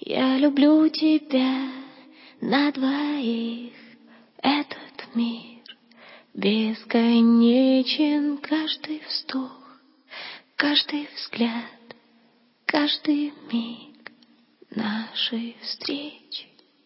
Я люблю тебя на двоих. Этот мир бесконечен. Каждый вздох, каждый взгляд, каждый миг нашей встречи.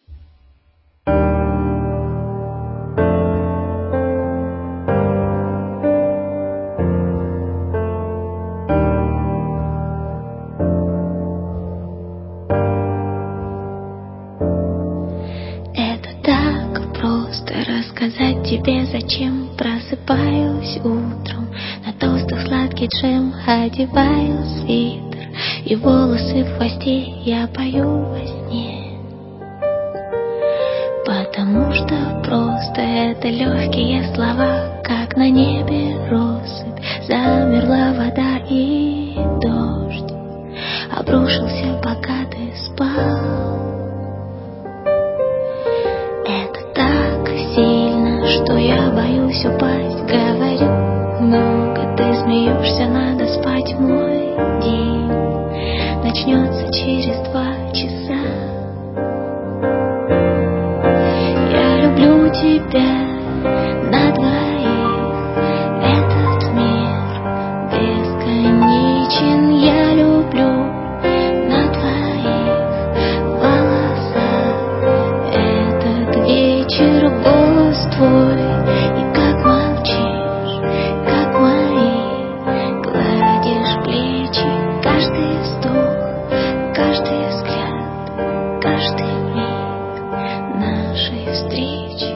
Просто рассказать тебе, зачем просыпаюсь утром, на тостах сладкий джем одеваю свитер, и волосы в хвосте я пою во сне. Потому что просто это легкие слова, как на небе россыпь, замерла вода и дождь обрушился, пока ты спал. Что я боюсь упасть, говорю много, ты смеешься, надо спать, мой день начнется через 2 часа. Я люблю тебя на двоих, этот мир бесконечен. Я люблю на двоих волоса, этот вечер твой, и как молчишь, как мои, гладишь плечи, каждый вздох, каждый взгляд, каждый миг нашей встречи.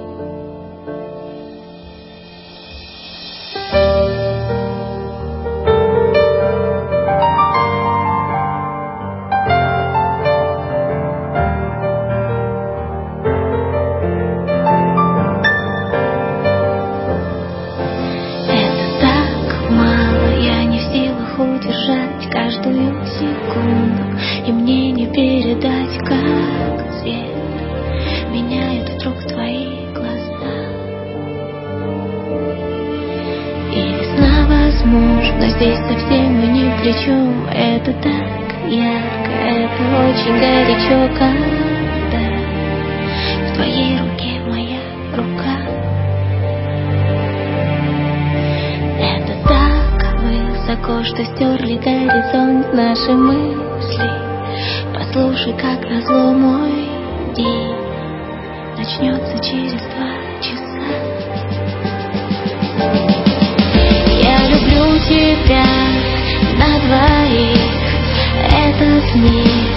Удержать каждую секунду, и мне не передать, как цвет меняют вдруг твои глаза. И весна, возможно, здесь совсем мы ни при чем. Это так ярко, это очень горячо, когда в твоей руке моя рука. Высоко, что стерли горизонт наши мысли. Послушай, как назло мой день начнется через 2 часа. Я люблю тебя на двоих, этот мир